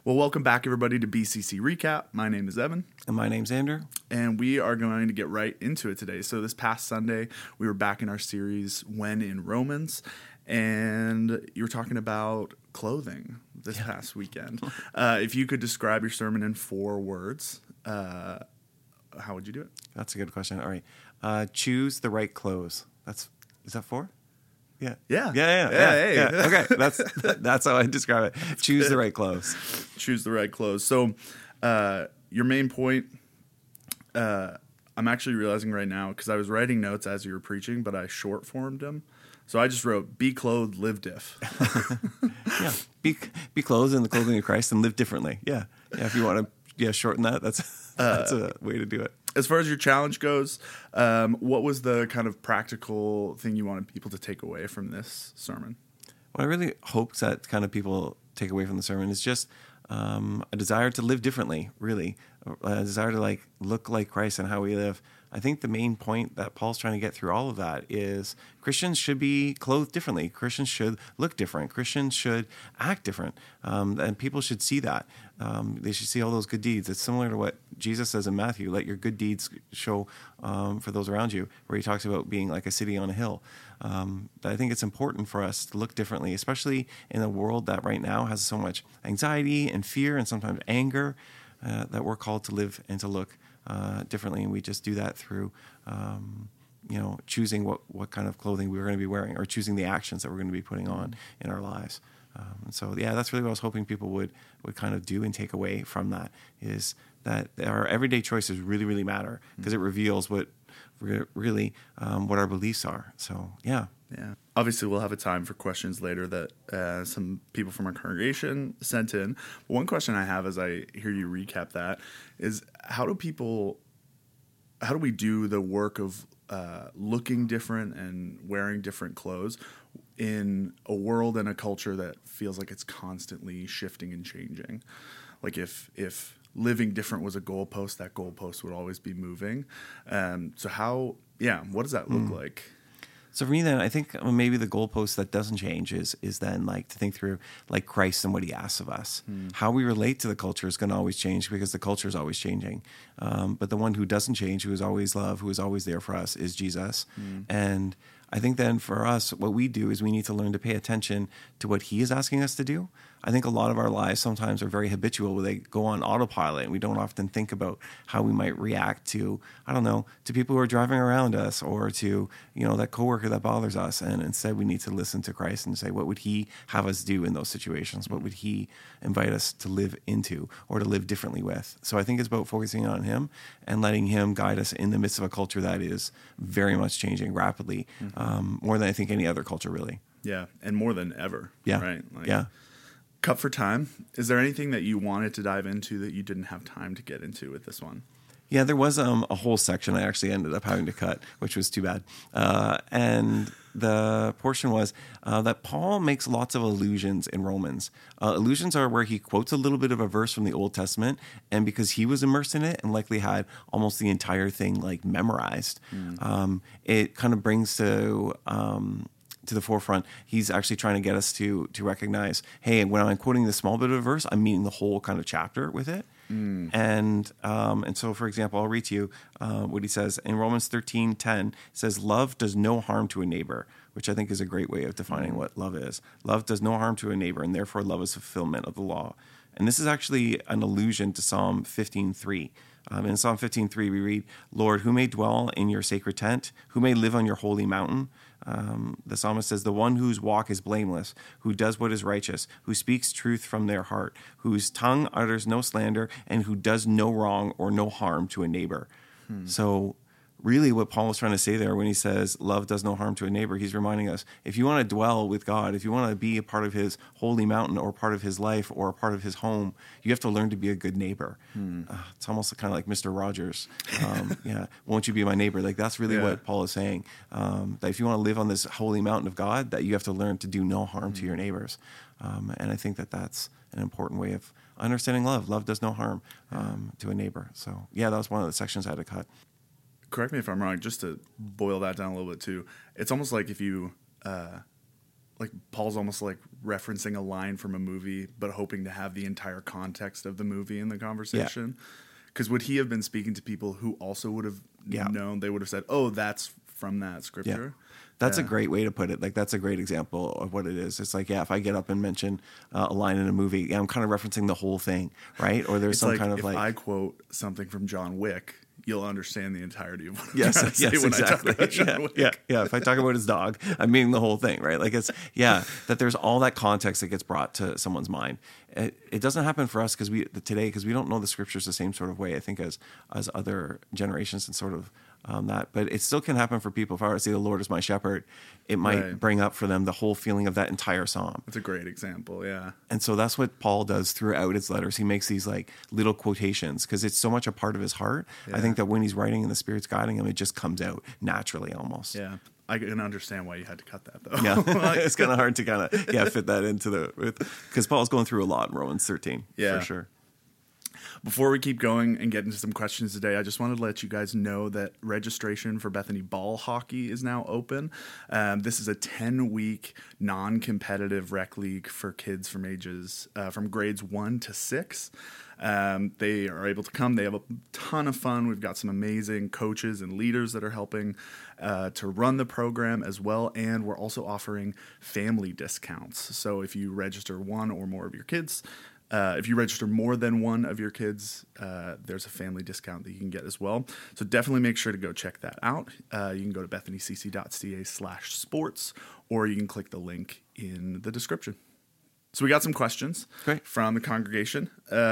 Well, welcome back, everybody, to BCC Recap. My name is Evan. And my name's Andrew. And we are going to get right into it today. So this past Sunday, we were back in our series, When in Romans, and you were talking about clothing this past weekend. If you could describe your sermon in 4 words, how would you do it? That's a good question. All right. Choose the right clothes. Is that 4? Yeah. Yeah. Okay. That's how I describe it. Choose the right clothes. Choose the right clothes. So your main point, I'm actually realizing right now, because I was writing notes as you were preaching, but I short formed them. So I just wrote, be clothed, live diff. Yeah. Be clothed in the clothing of Christ and live differently. Yeah. Yeah. If you want to shorten that, that's a way to do it. As far as your challenge goes, what was the kind of practical thing you wanted people to take away from this sermon? What I really hope that kind of people take away from the sermon is just a desire to live differently, really. A desire to look like Christ and how we live. I think the main point that Paul's trying to get through all of that is Christians should be clothed differently. Christians should look different. Christians should act different. And people should see that. They should see all those good deeds. It's similar to what Jesus says in Matthew, let your good deeds show for those around you, where he talks about being like a city on a hill. I think it's important for us to look differently, especially in a world that right now has so much anxiety and fear and sometimes anger, that we're called to live and to look differently, and we just do that through, choosing what kind of clothing we're going to be wearing, or choosing the actions that we're going to be putting on in our lives. That's really what I was hoping people would kind of do and take away from that, is that our everyday choices really, really matter, because it reveals what our beliefs are. So, yeah. Yeah. Obviously, we'll have a time for questions later that some people from our congregation sent in. But one question I have as I hear you recap that is, how do we do the work of looking different and wearing different clothes in a world and a culture that feels like it's constantly shifting and changing? Like if living different was a goalpost, that goalpost would always be moving. What does that look like? So for me, then, I think maybe the goalpost that doesn't change is then to think through Christ and what he asks of us. How we relate to the culture is going to always change, because the culture is always changing. But the one who doesn't change, who is always love, who is always there for us, is Jesus. And I think then for us, what we do is we need to learn to pay attention to what he is asking us to do. I think a lot of our lives sometimes are very habitual, where they go on autopilot, and we don't often think about how we might react to people who are driving around us, or to, that coworker that bothers us. And instead we need to listen to Christ and say, what would he have us do in those situations? What would he invite us to live into, or to live differently with? So I think it's about focusing on him and letting him guide us in the midst of a culture that is very much changing rapidly, more than I think any other culture, really. Yeah, and more than ever. Yeah. Right? Yeah. Cut for time. Is there anything that you wanted to dive into that you didn't have time to get into with this one? Yeah, there was a whole section I actually ended up having to cut, which was too bad. And the portion was that Paul makes lots of allusions in Romans. Allusions are where he quotes a little bit of a verse from the Old Testament, and because he was immersed in it and likely had almost the entire thing memorized, it kind of brings to the forefront. He's actually trying to get us to recognize, hey, when I'm quoting this small bit of a verse, I'm meaning the whole kind of chapter with it. And so, for example, I'll read to you what he says in Romans 13:10. It says, "Love does no harm to a neighbor," which I think is a great way of defining what love is. Love does no harm to a neighbor, and therefore love is fulfillment of the law. And this is actually an allusion to Psalm 15:3. In Psalm 15:3, we read, "Lord, who may dwell in your sacred tent? Who may live on your holy mountain?" The psalmist says, "The one whose walk is blameless, who does what is righteous, who speaks truth from their heart, whose tongue utters no slander, and who does no wrong or no harm to a neighbor." So really what Paul is trying to say there when he says love does no harm to a neighbor, he's reminding us, if you want to dwell with God, if you want to be a part of his holy mountain, or part of his life, or a part of his home, you have to learn to be a good neighbor. It's almost kind of like Mr. Rogers. Won't you be my neighbor? That's really what Paul is saying. That if you want to live on this holy mountain of God, that you have to learn to do no harm to your neighbors. And I think that that's an important way of understanding love. Love does no harm to a neighbor. So that was one of the sections I had to cut. Correct me if I'm wrong, just to boil that down a little bit too. It's almost like if you like Paul's almost like referencing a line from a movie, but hoping to have the entire context of the movie in the conversation. Because would he have been speaking to people who also would have known? They would have said, "Oh, that's from that scripture." Yeah. That's a great way to put it. Like, that's a great example of what it is. It's like, if I get up and mention a line in a movie, I'm kind of referencing the whole thing, right? Or there's It's some like kind of if like, I quote something from John Wick, you'll understand the entirety of what I'm yes, trying to yes, say when exactly. I talk about John Wick. Yeah. If I talk about his dog, I mean the whole thing, right? Like, it's that there's all that context that gets brought to someone's mind. It doesn't happen for us because we don't know the scriptures the same sort of way, I think, as other generations and sort of that. But it still can happen for people. If I were to say the Lord is my shepherd, it might bring up for them the whole feeling of that entire psalm. That's a great example, yeah. And so that's what Paul does throughout his letters. He makes these like little quotations because it's so much a part of his heart. Yeah. I think that when he's writing and the Spirit's guiding him, it just comes out naturally almost. Yeah. I can understand why you had to cut that, though. Yeah, it's kind of hard to kind of fit that into because Paul's going through a lot in Romans 13, for sure. Before we keep going and get into some questions today, I just wanted to let you guys know that registration for Bethany Ball Hockey is now open. This is a 10-week non-competitive rec league for kids from grades 1 to 6. They are able to come. They have a ton of fun. We've got some amazing coaches and leaders that are helping to run the program as well. And we're also offering family discounts. So if you register one or more of your kids, if you register more than one of your kids, there's a family discount that you can get as well. So definitely make sure to go check that out. You can go to bethanycc.ca/sports, or you can click the link in the description. So we got some questions from the congregation.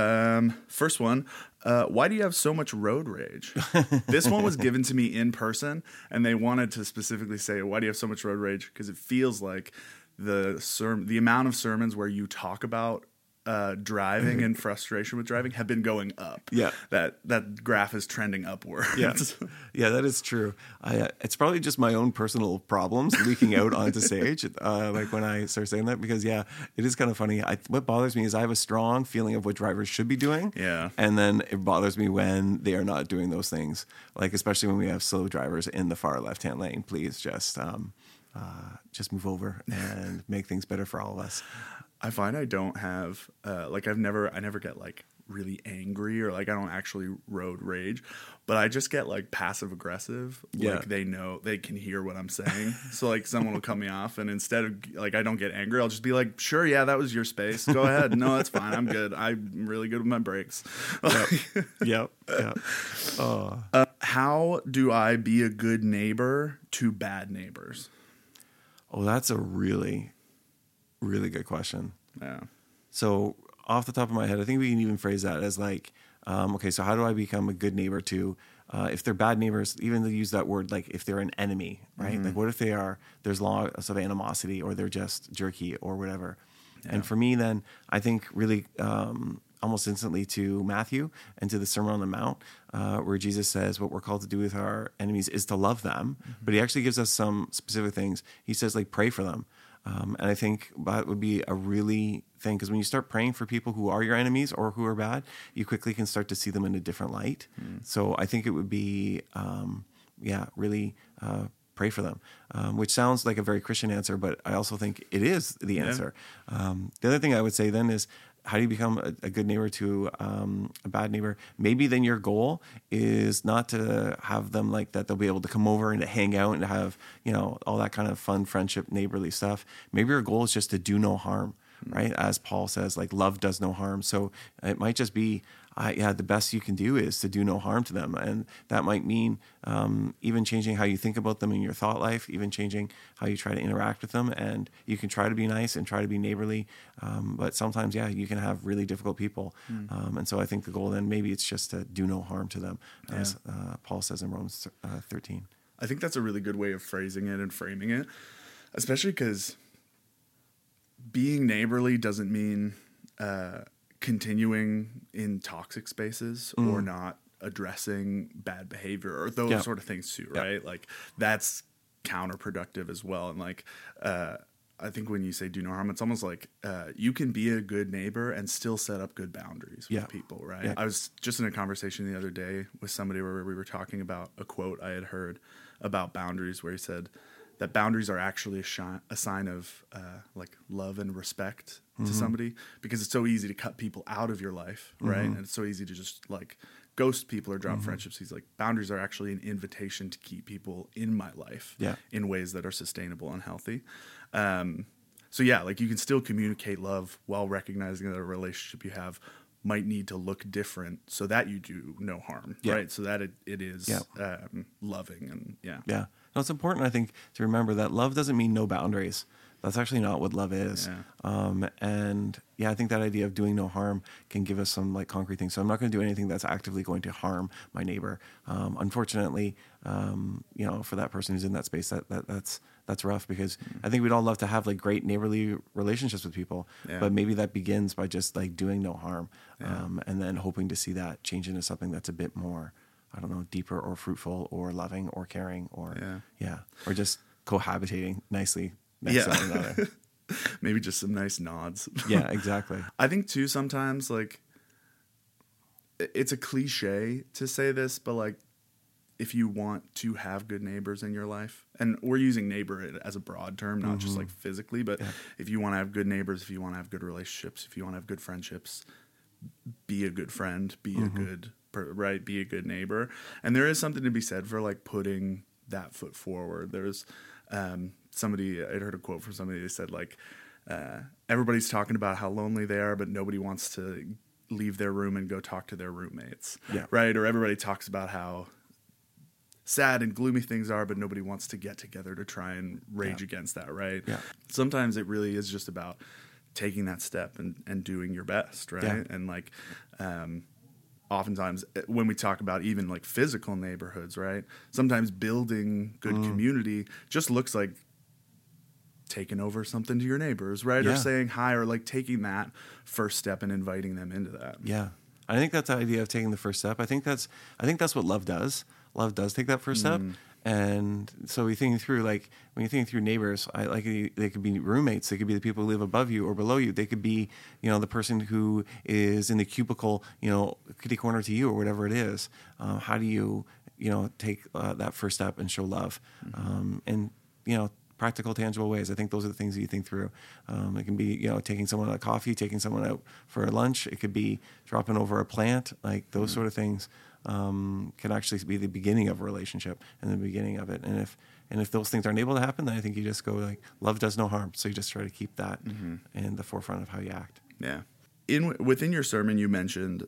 First one, why do you have so much road rage? This one was given to me in person, and they wanted to specifically say, why do you have so much road rage? Because it feels like the amount of sermons where you talk about driving and frustration with driving have been going up. Yeah. That graph is trending upward. Yeah. Yeah, that is true. It's probably just my own personal problems leaking out onto stage, like when I start saying that, because it is kind of funny. What bothers me is I have a strong feeling of what drivers should be doing. Yeah. And then it bothers me when they are not doing those things. Like, especially when we have slow drivers in the far left-hand lane. Please just move over and make things better for all of us. I find I don't have I never get like really angry, or like I don't actually road rage, but I just get like passive aggressive. Yeah. Like they know, they can hear what I'm saying. So like someone will cut me off, and instead of like, I don't get angry, I'll just be like, sure, yeah, that was your space. Go ahead. No, that's fine. I'm good. I'm really good with my brakes. Yep. How do I be a good neighbor to bad neighbors? Oh, that's a really, really good question. Yeah. So off the top of my head, I think we can even phrase that as like, okay, so how do I become a good neighbor to, if they're bad neighbors, even to use that word, like if they're an enemy, right? Mm-hmm. Like what if there's lots of animosity, or they're just jerky or whatever. Yeah. And for me, then I think really almost instantly to Matthew and to the Sermon on the Mount, where Jesus says what we're called to do with our enemies is to love them. Mm-hmm. But he actually gives us some specific things. He says, like, pray for them. And I think that would be a really thing, because when you start praying for people who are your enemies or who are bad, you quickly can start to see them in a different light. Mm. So I think it would be, really pray for them, which sounds like a very Christian answer, but I also think it is the answer. The other thing I would say then is, how do you become a good neighbor to a bad neighbor? Maybe then your goal is not to have them like that. They'll be able to come over and to hang out and to have, all that kind of fun, friendship, neighborly stuff. Maybe your goal is just to do no harm, right? As Paul says, like, love does no harm. So it might just be, the best you can do is to do no harm to them. And that might mean even changing how you think about them in your thought life, even changing how you try to interact with them. And you can try to be nice and try to be neighborly. But sometimes, you can have really difficult people. And so I think the goal then, maybe it's just to do no harm to them, as Paul says in Romans 13. I think that's a really good way of phrasing it and framing it, especially because being neighborly doesn't mean continuing in toxic spaces or not addressing bad behavior or those sort of things too, right? Like, that's counterproductive as well. And like, I think when you say do no harm, it's almost like you can be a good neighbor and still set up good boundaries with people, right? Yeah. I was just in a conversation the other day with somebody where we were talking about a quote I had heard about boundaries, where he said, that boundaries are actually a sign of like love and respect to somebody, because it's so easy to cut people out of your life, right? And it's so easy to just like ghost people or drop friendships. He's like, boundaries are actually an invitation to keep people in my life in ways that are sustainable and healthy. So yeah, like you can still communicate love while recognizing that a relationship you have might need to look different so that you do no harm, right? So that it is loving and Yeah. No, it's important, I think, to remember that love doesn't mean no boundaries. That's actually not what love is. And I think that idea of doing no harm can give us some like concrete things. So I'm not going to do anything that's actively going to harm my neighbor. Unfortunately, for that person who's in that space, that's rough, because I think we'd all love to have like great neighborly relationships with people, but maybe that begins by just like doing no harm, and then hoping to see that change into something that's a bit more, I don't know, deeper or fruitful or loving or caring or or just cohabitating nicely next to one another. Maybe just some nice nods. Yeah, exactly. I think too, sometimes like it's a cliche to say this, but like if you want to have good neighbors in your life, and we're using neighbor as a broad term, not just like physically, but if you want to have good neighbors, if you want to have good relationships, if you want to have good friendships, be a good friend, be a good be a good neighbor. And there is something to be said for like putting that foot forward. There's somebody, I'd heard a quote from somebody that said like, everybody's talking about how lonely they are, but nobody wants to leave their room and go talk to their roommates, right? Or everybody talks about how sad and gloomy things are, but nobody wants to get together to try and rage against that, right? Sometimes it really is just about taking that step and doing your best, right? And like oftentimes when we talk about even like physical neighborhoods, right, sometimes building good community just looks like taking over something to your neighbors, right? Or saying hi, or like taking that first step and inviting them into that. I think that's the idea of taking the first step. I think that's what love does. Love does take that first step. And so we think through, like, when you think through neighbors, they could be roommates. They could be the people who live above you or below you. They could be, the person who is in the cubicle, kitty corner to you or whatever it is. How do you, take that first step and show love? And, practical, tangible ways. I think those are the things that you think through. It can be, taking someone out coffee, taking someone out for lunch. It could be dropping over a plant, like those sort of things. Can actually be the beginning of a relationship and the beginning of it. And if those things aren't able to happen, then I think you just go like, love does no harm. So you just try to keep that in the forefront of how you act. Yeah. Within your sermon, you mentioned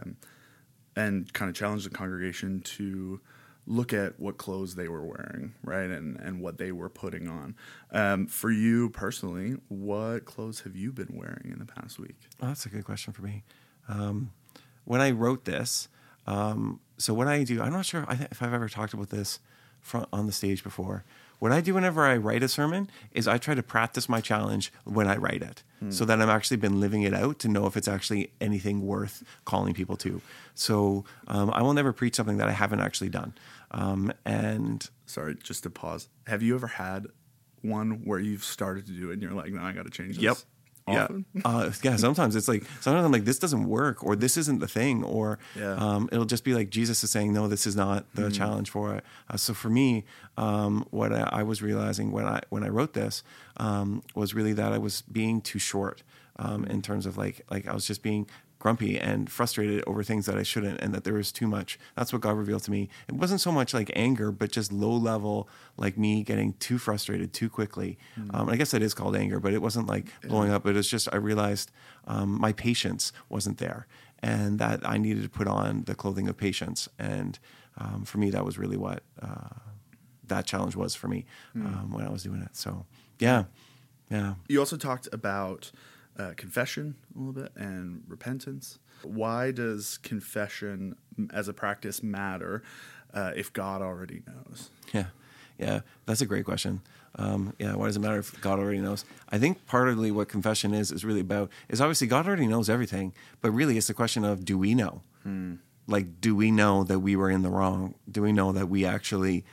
and kind of challenged the congregation to look at what clothes they were wearing, right, and what they were putting on. For you personally, what clothes have you been wearing in the past week? Oh, that's a good question for me. When I wrote this, so what I do, I'm not sure if I've ever talked about this on the stage before. What I do whenever I write a sermon is I try to practice my challenge when I write it, so that I've actually been living it out to know if it's actually anything worth calling people to. So I will never preach something that I haven't actually done. And sorry, just to pause. Have you ever had one where you've started to do it and you're like, no, I got to change this? Yep. Often? Yeah. Sometimes I'm like, this doesn't work, or this isn't the thing, or it'll just be like Jesus is saying, no, this is not the challenge for it. So for me, what I was realizing when I wrote this was really that I was being too short in terms of like I was just being grumpy and frustrated over things that I shouldn't, and that there was too much. That's what God revealed to me. It wasn't so much like anger, but just low level, like me getting too frustrated too quickly. I guess that is called anger, but it wasn't like blowing up. It was just, I realized my patience wasn't there, and that I needed to put on the clothing of patience. And for me, that was really what that challenge was for me when I was doing it. So yeah. You also talked about confession a little bit and repentance. Why does confession as a practice matter if God already knows? Yeah, that's a great question. Why does it matter if God already knows? I think partly what confession is really about is obviously God already knows everything, but really it's the question of, do we know? Like, do we know that we were in the wrong? Do we know that we actually were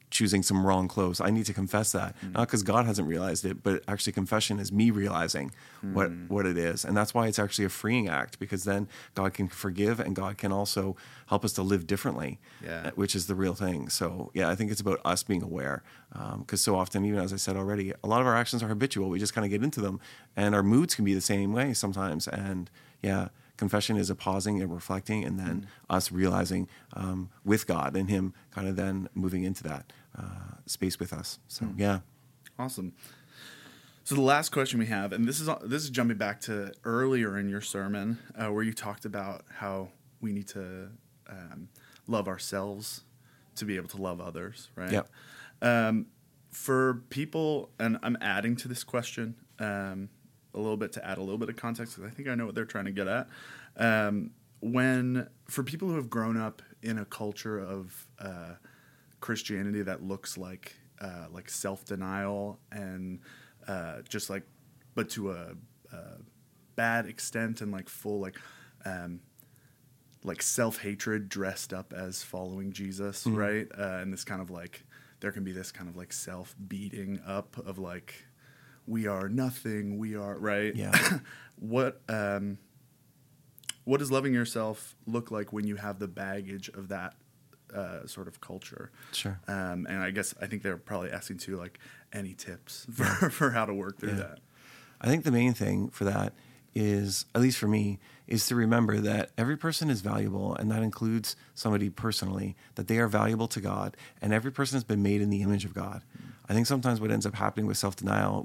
choosing some wrong clothes. I need to confess that, not because God hasn't realized it, but actually confession is me realizing what it is. And that's why it's actually a freeing act, because then God can forgive and God can also help us to live differently, which is the real thing. So yeah, I think it's about us being aware, because so often, even as I said already, a lot of our actions are habitual. We just kind of get into them, and our moods can be the same way sometimes. And yeah, confession is a pausing and reflecting, and then us realizing with God and Him kind of then moving into that space with us. So yeah. Awesome. So the last question we have, and this is jumping back to earlier in your sermon where you talked about how we need to love ourselves to be able to love others, right? Yep. For people, and I'm adding to this question a little bit to add a little bit of context, because I think I know what they're trying to get at. For people who have grown up in a culture of Christianity that looks like self-denial and just like, but to a bad extent, and like full like self-hatred dressed up as following Jesus, right? And this kind of like, there can be this kind of like self-beating up of like, we are nothing, we are, right? Yeah. What does loving yourself look like when you have the baggage of that sort of culture? Sure. And I think they're probably asking too, like, any tips for how to work through that. I think the main thing for that is, at least for me, is to remember that every person is valuable, and that includes somebody personally, that they are valuable to God, and every person has been made in the image of God. I think sometimes what ends up happening with self-denial,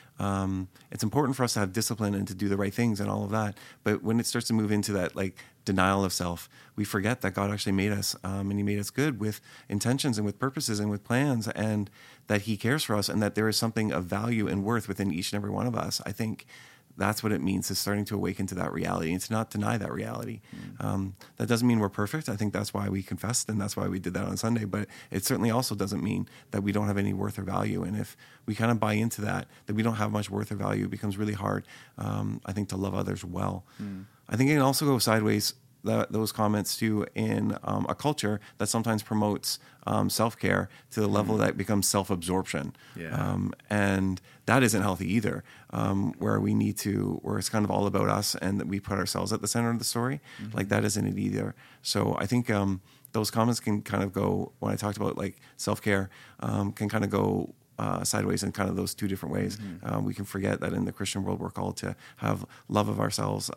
it's important for us to have discipline and to do the right things and all of that, but when it starts to move into that like denial of self, we forget that God actually made us, and He made us good with intentions and with purposes and with plans, and that He cares for us, and that there is something of value and worth within each and every one of us. I think that's what it means, is starting to awaken to that reality and to not deny that reality. That doesn't mean we're perfect. I think that's why we confessed, and that's why we did that on Sunday. But it certainly also doesn't mean that we don't have any worth or value. And if we kind of buy into that we don't have much worth or value, it becomes really hard, I think, to love others well. I think it can also go sideways, those comments too, in a culture that sometimes promotes self-care to the level that becomes self-absorption. And that isn't healthy either, where it's kind of all about us and that we put ourselves at the center of the story. Like, that isn't it either. So I think those comments can kind of go, when I talked about like self-care, can kind of go sideways in kind of those two different ways. We can forget that in the Christian world, we're called to have love of ourselves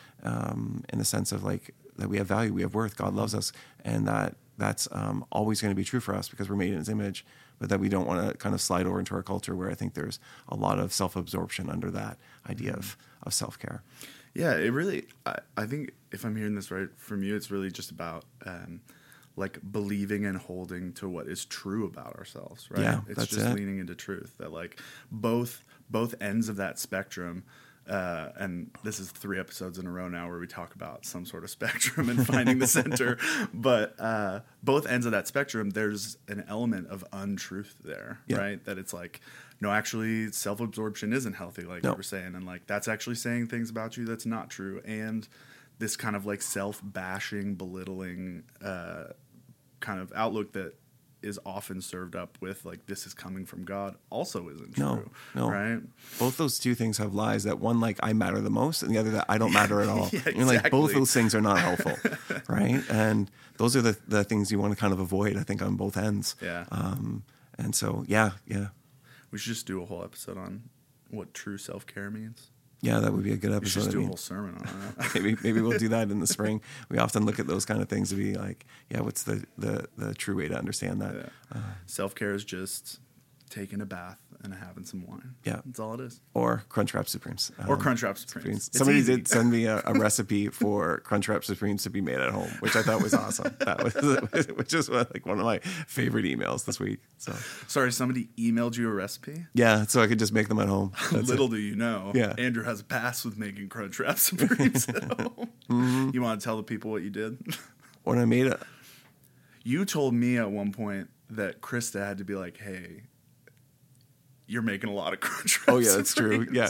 in the sense of like that we have value, we have worth, God loves us, and that's always going to be true for us because we're made in His image, but that we don't want to kind of slide over into our culture where I think there's a lot of self-absorption under that idea of self-care. Yeah, it really, I think if I'm hearing this right from you, it's really just about like believing and holding to what is true about ourselves, right? Yeah, it's just leaning into truth, that like both ends of that spectrum, and this is 3 episodes in a row now where we talk about some sort of spectrum and finding the center, but both ends of that spectrum, there's an element of untruth there, right? That it's like, no, actually self-absorption isn't healthy, like you were saying, and like that's actually saying things about you that's not true, and this kind of like self-bashing, belittling kind of outlook that is often served up with like, this is coming from God, also isn't true. No. Right? Both those two things have lies. That one, like, I matter the most, and the other, that I don't matter at all. Exactly. And like, both those things are not helpful, right? And those are the things you want to kind of avoid, I think, on both ends. Yeah. And so, yeah. We should just do a whole episode on what true self-care means. Yeah, that would be a good episode. We should just do a whole sermon on that. maybe we'll do that in the spring. We often look at those kind of things to be like, what's the true way to understand that? Yeah. Self-care is just taking a bath and having some wine. Yeah. That's all it is. Or Crunchwrap Supremes. Or Crunchwrap Supremes. Somebody did send me a recipe for Crunchwrap Supremes to be made at home, which I thought was awesome. Which is like one of my favorite emails this week. So sorry, somebody emailed you a recipe? Yeah, so I could just make them at home. Little do you know, Andrew has a pass with making Crunchwrap Supremes at home. You want to tell the people what you did? When I made it. You told me at one point that Krista had to be like, hey, you're making a lot of Crunchwrap. Oh yeah, that's true. Yeah.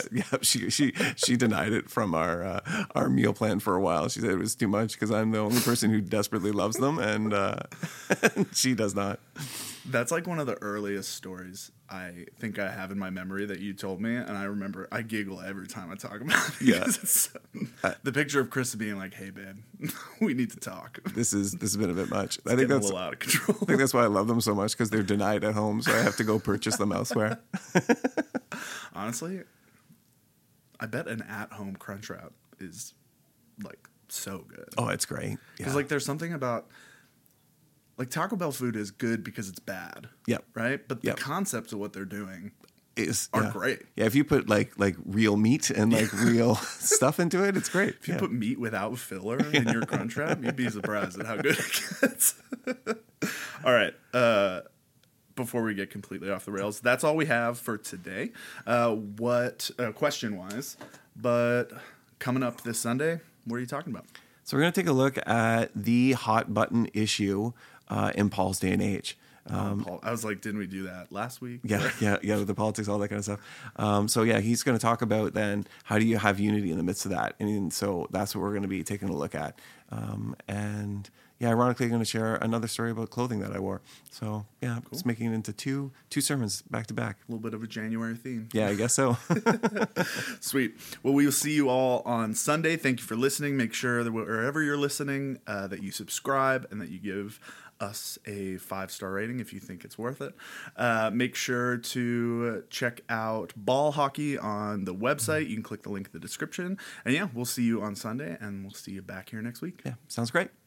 She denied it from our meal plan for a while. She said it was too much because I'm the only person who desperately loves them, and she does not. That's like one of the earliest stories I think I have in my memory that you told me, and I remember I giggle every time I talk about it. Yeah. It's, the picture of Chris being like, "Hey, babe, we need to talk." This has been a bit much. I think Getting a that's little out of control. I think that's why I love them so much, because they're denied at home, so I have to go purchase them elsewhere. Honestly, I bet an at-home Crunchwrap is like so good. Oh, it's great. Because like there's something about like Taco Bell food is good because it's bad. Yep. Right? But the Yep. concepts of what they're doing are great. Yeah, if you put like real meat and like real stuff into it, it's great. If you put meat without filler in your Crunchwrap, you'd be surprised at how good it gets. All right. Before we get completely off the rails, that's all we have for today. Question-wise, but coming up this Sunday, what are you talking about? So we're going to take a look at the hot button issue in Paul's day and age. Paul, I was like, didn't we do that last week? Yeah, with the politics, all that kind of stuff. So yeah, he's going to talk about then how do you have unity in the midst of that, and so that's what we're going to be taking a look at. And yeah, ironically, I'm going to share another story about clothing that I wore. So yeah, cool. It's making it into two sermons back to back. A little bit of a January theme. Yeah, I guess so. Sweet. Well, we will see you all on Sunday. Thank you for listening. Make sure that wherever you're listening, that you subscribe and that you give us a 5-star rating if you think it's worth it. Make sure to check out Ball Hockey on the website. You can click the link in the description. And yeah, we'll see you on Sunday, and we'll see you back here next week. Yeah, sounds great.